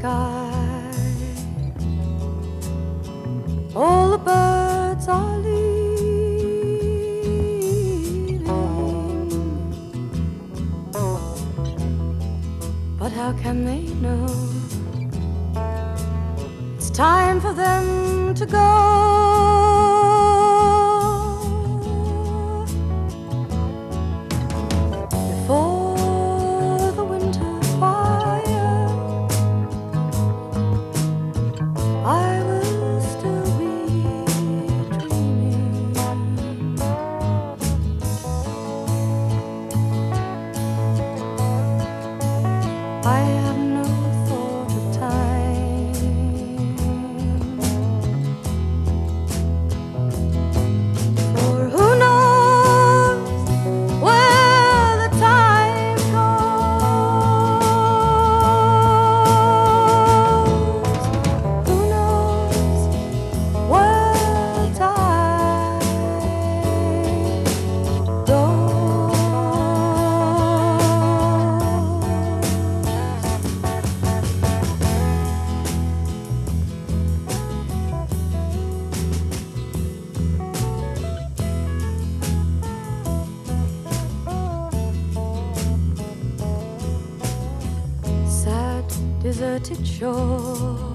sky. All the birds are leaving, but how can they know? It's time for them to go. Before the winter fire, I will still be dreaming. I have no thought of time, for who knows where the time goes? Who knows where the time goes? Sad, deserted shore,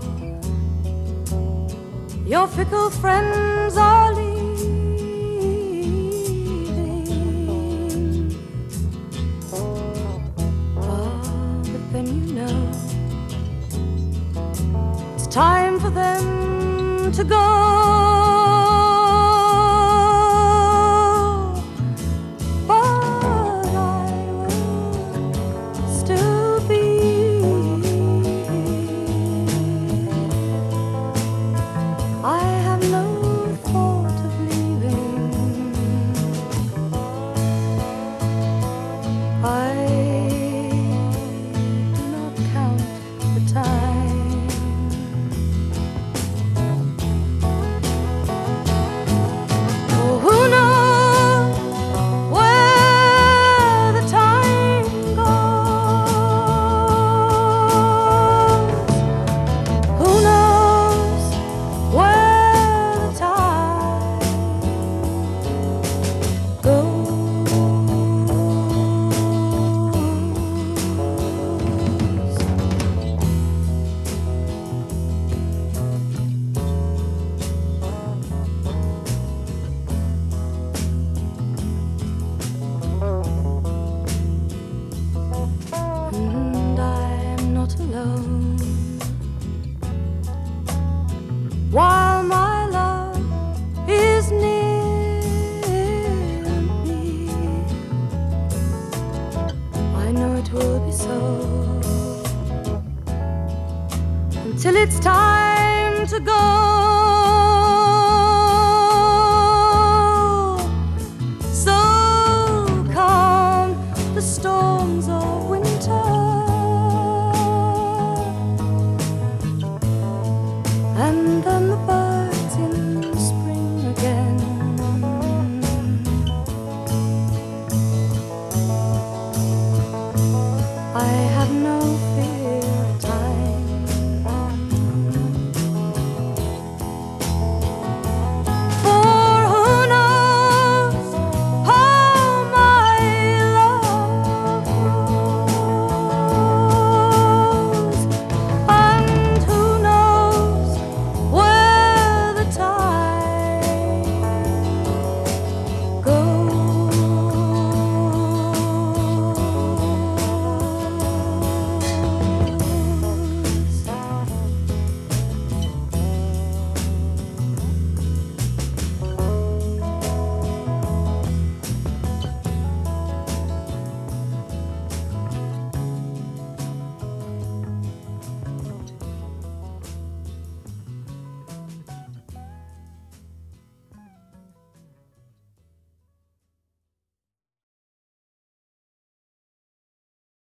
your fickle friends are leaving. Ah, but then you know it's time for them to go. But I will still be. I have no thought of leaving. I do not count the time. Oh, who knows where the time goes? Who knows where the time goes? And I'm not alone, while my love is near me. I know it will be so until it's time to go. So come the storms of winter, and then the